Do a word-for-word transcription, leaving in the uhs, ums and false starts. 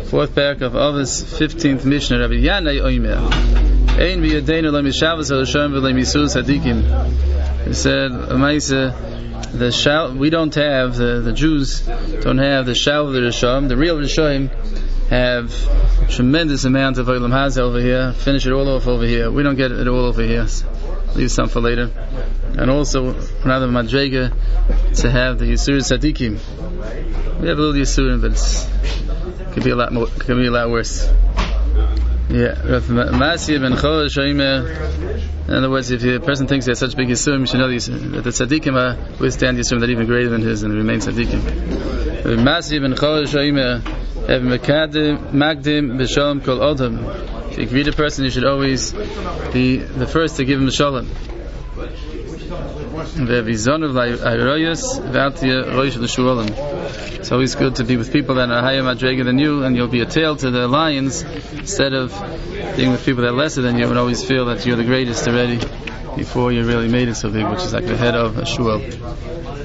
Fourth parak of Avos, fifteenth Mishnah. Rabbi Yanai Oimer. Ein v'yadeinu lo mishavos ha'Hashem v'lo misus hadikim. He said, Amaisa, the shal, we don't have, the, the Jews don't have the shal of the Rishon. The real Rishon have tremendous amount of Olam Hazeh over here. Finish it all off over here. We don't get it all over here. Leave some for later. And also another madrega to have the Yisur Sadikim. We have a little Yisurim, but it's, it could be a lot more. It could be a lot worse. Yeah. Masiyah ben Chodesh Oimer. In other words, if a person thinks he has such big Yisurim, you should know that the Tzadikim are withstand Yisurim that are even greater than his and remain Tzadikim. Masiyah ben Chodesh Oimer. Have Mekadim Magdim B'Shalom Kol Odom. If you greet a person, you should always be the first to give him the Shalom. It's always good to be with people that are higher madrega than you, and you'll be a tail to the lions instead of being with people that are lesser than you and always feel that you're the greatest already before you really made it so big, which is like the head of a shul.